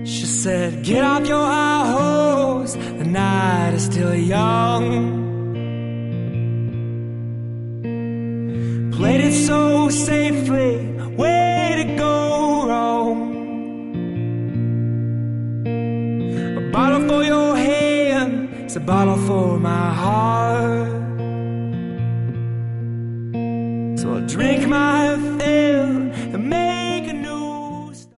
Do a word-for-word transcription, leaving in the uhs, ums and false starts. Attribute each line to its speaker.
Speaker 1: She said, get off your high horse, the night is still young. Played it so safely, way to go wrong. A bottle for your hand, it's a bottle for my heart. So I'll drink my